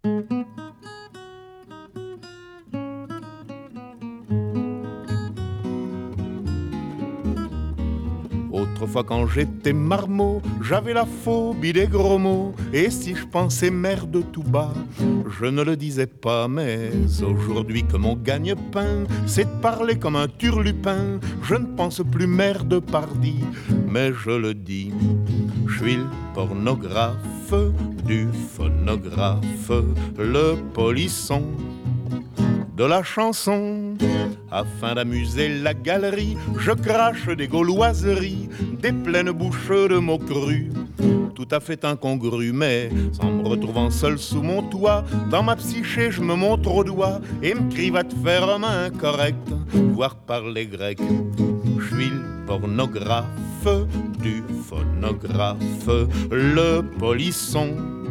Autrefois quand j'étais marmot, j'avais la phobie des gros mots. Et si je pensais merde tout bas, je ne le disais pas. Mais aujourd'hui que mon gagne-pain, c'est de parler comme un turlupin, je ne pense plus merde pardi, mais je le dis. Je suis le pornographe du phonographe, le polisson de la chanson. Afin d'amuser la galerie, je crache des gauloiseries, des pleines bouches de mots crus, tout à fait incongrus. Mais en me retrouvant seul sous mon toit, dans ma psyché je me montre au doigt et me crie va te faire homme incorrect, voire parler grec. Je suis le pornographe du phonographe, le polisson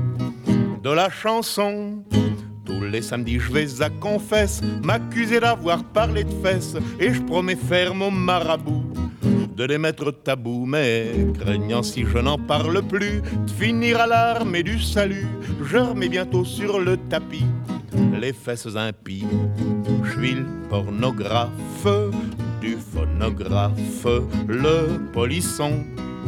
de la chanson. Tous les samedis je vais à confesse, m'accuser d'avoir parlé de fesses, et je promets ferme au marabout de les mettre tabou. Mais craignant si je n'en parle plus de finir à l'armée du salut, je remets bientôt sur le tapis les fesses impies. Je suis le pornographe du phonographe, le polisson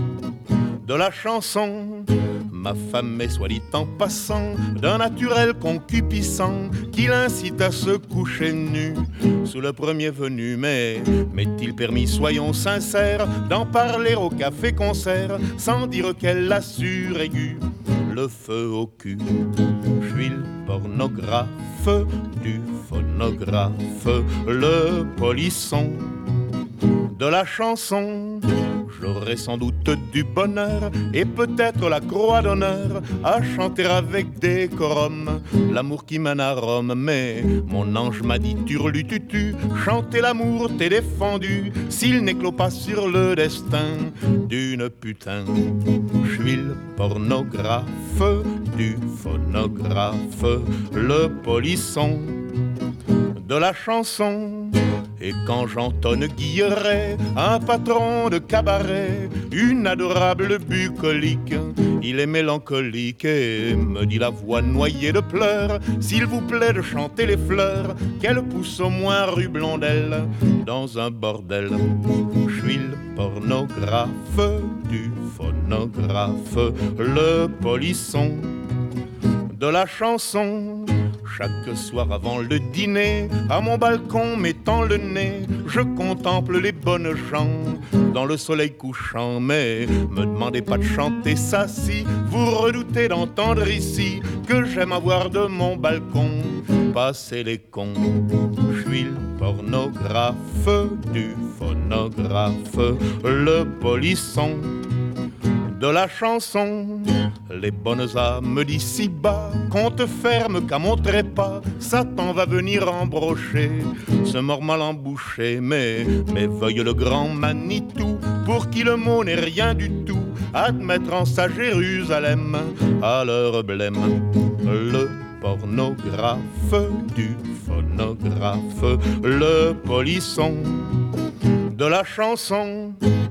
de la chanson. Ma femme est, soit dit en passant, d'un naturel concupiscent qui l'incite à se coucher nu sous le premier venu. Mais m'est-il permis, soyons sincères, d'en parler au café-concert sans dire qu'elle assure aiguë le feu au cul? Je suis le pornographe du phonographe, le polisson de la chanson. J'aurais sans doute du bonheur et peut-être la croix d'honneur à chanter avec décorum l'amour qui mène à Rome. Mais mon ange m'a dit turlututu, chanter l'amour t'est défendu s'il n'éclot pas sur le destin d'une putain. Je suis le pornographe du phonographe, le polisson de la chanson. Et quand j'entonne Guilleret, un patron de cabaret, une adorable bucolique, il est mélancolique et me dit la voix noyée de pleurs, s'il vous plaît de chanter les fleurs, qu'elle pousse au moins rue Blondelle dans un bordel. Je suis le pornographe du phonographe, le polisson de la chanson. Chaque soir avant le dîner, à mon balcon mettant le nez, je contemple les bonnes gens dans le soleil couchant. Mais me demandez pas de chanter ça si vous redoutez d'entendre ici que j'aime avoir de mon balcon passer les cons. Je suis le pornographe du phonographe, le polisson de la chanson. Les bonnes âmes d'ici bas comptent ferme qu'à mon trépas Satan va venir embrocher ce mort mal embouché. Mais veuille le grand Manitou, pour qui le mot n'est rien du tout, admettre en sa Jérusalem à leur blême. Le pornographe du phonographe, le polisson de la chanson.